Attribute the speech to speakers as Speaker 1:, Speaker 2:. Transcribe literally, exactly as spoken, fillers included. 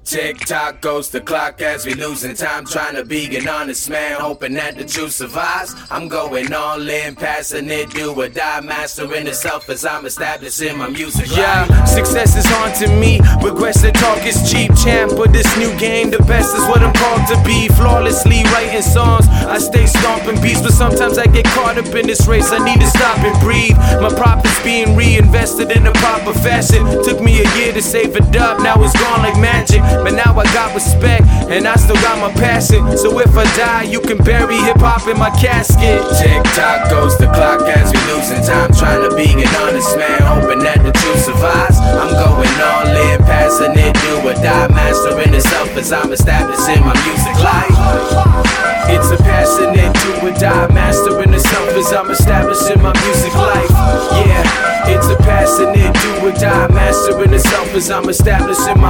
Speaker 1: Tick tock goes the clock as we losing time, trying to be an honest man, hoping that the truth survives. I'm going all in, passing it, do or die, mastering the self as I'm establishing my music.
Speaker 2: Yeah, life. Success is haunting me, regrets to talk is cheap. Champ of this new game, the best is what I'm called to be. Flawlessly writing songs, I stay stomping beats, but sometimes I get caught up in this race. I need to stop and breathe. My profits being reinvested in a proper fashion. Took me a year to save it up, now it's gone like magic. But now I got respect, and I still got my passion. So if I die, you can bury hip-hop in my casket.
Speaker 1: Tick-tock goes the clock as we losing time, trying to be an honest man, hoping that the truth survives. I'm going all in, passing it, do or die, mastering the self as I'm establishing my music life. It's a passionate do or die, mastering the self as I'm establishing my music life. Yeah, it's a passionate do or die, mastering the self as I'm establishing my